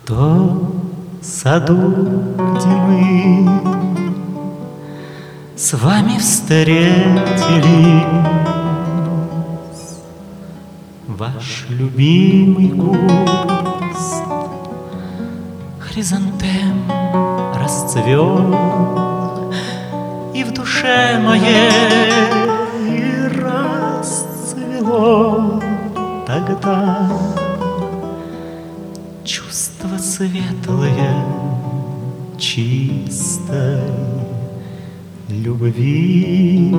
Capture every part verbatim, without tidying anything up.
то саду, где мы с вами встретились, ваш любимый куст хризантем расцвел, и в душе моей расцвело тогда чувство светлое чистой любви.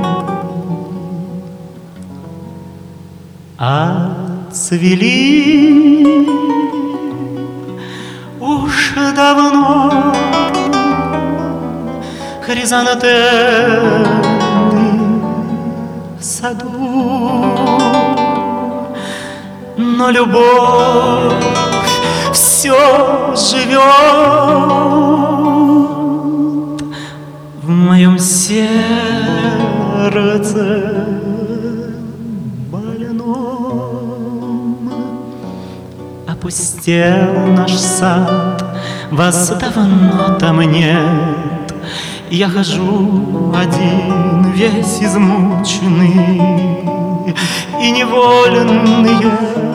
Отцвели уж давно хризантемы в саду, но любовь все живет в моем сердце больном. Опустел наш сад, вас давно там нет. Я хожу один, весь измученный, и невольные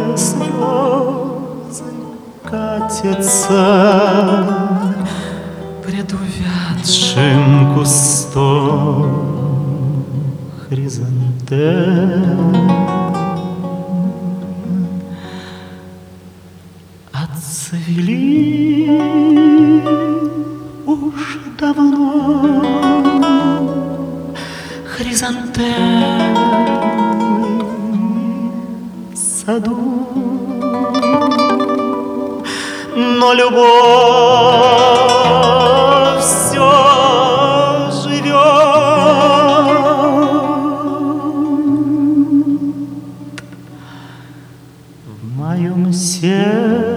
слезы катятся пред увядшим кустом хризантем. Отцвели уж давно хризантемы в саду, но любовь все живет в моем сердце